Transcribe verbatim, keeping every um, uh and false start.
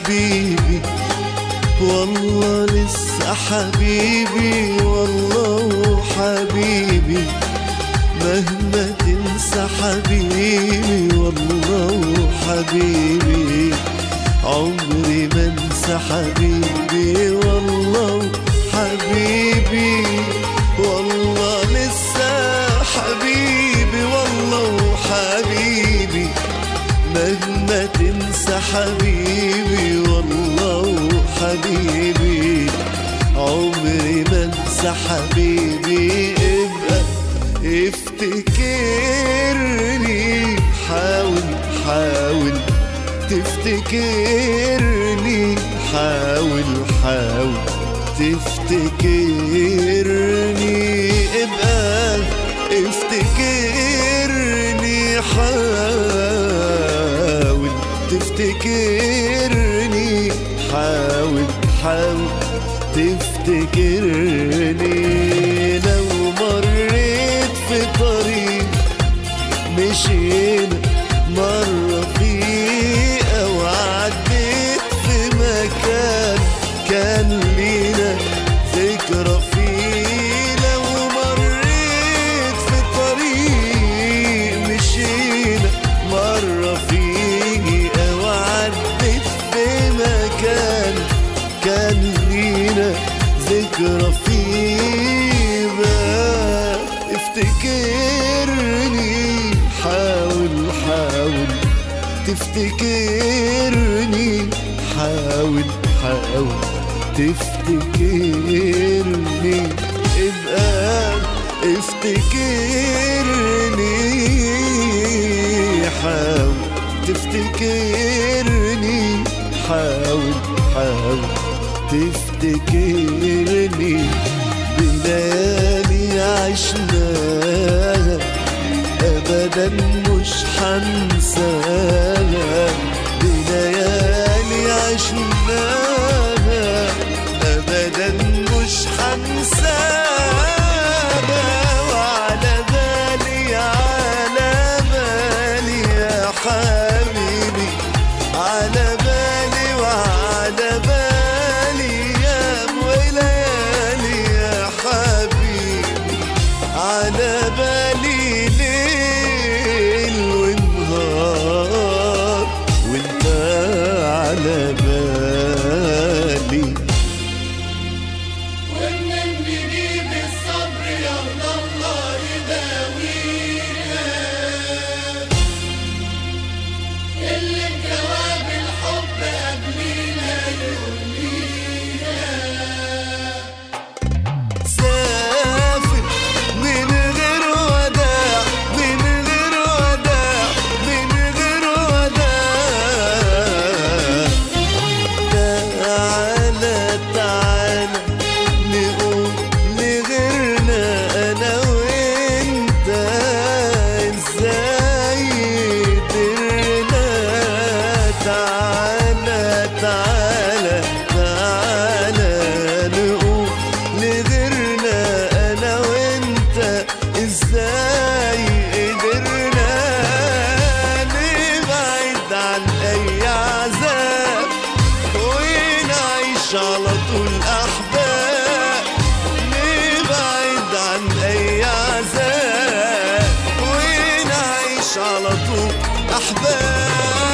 حبيبي والله لسه حبيبي، والله حبيبي مهما تنسى حبيبي، والله حبيبي عمري ما انسى حبيبي، والله حبيبي والله لسه حبيبي، والله حبيبي مهما تنسى حبيبي، والله حبيبي عمري ما انسى حبيبي. ابقى افتكرني، حاول حاول تفتكرني، حاول حاول تفتكرني، ابقى افتكرني، حاول تفتكرني، حاول حاول تفتكرني. لو مريت في طريق مشينا مرة فيه، أو عديت في مكان كان لينا ذكرى فيه، لو مريت في طريق مشينا مرة فيه، أو عديت في مكان كان لينا ذكرى فيه، بقى افتكرني، حاول حاول تفتكرني، حاول حاول تفتكرني، ابقى افتكرني، حاول تفتكرني، حاول حاول تفتكرني. بليالي عشناها أبدا مش حنساها، بليالي عشناها أبدا مش حنساها، وعلى بالي على بالي يا حبيبي، على بالي وعلى بالي يا وليالي يا حبيبي، على بالي ليل ونهار وانت على بالي. ومن نجيب الصبر يا الله يداوينا، اللي بجواب الحب قبلينا يولينا. سافر من غير وداع، من غير وداع، من غير وداع، تعالى تعالى نقول لغيرنا أنا وإنت إزاي قدرنا. تعالى تعالى تعالى نقول لغيرنا أنا وإنت إزاي قدرنا، نبعد عن أي عذاب ونعيش على طول أحباب، نبعد عن أي عذاب ونعيش على طول أحباب.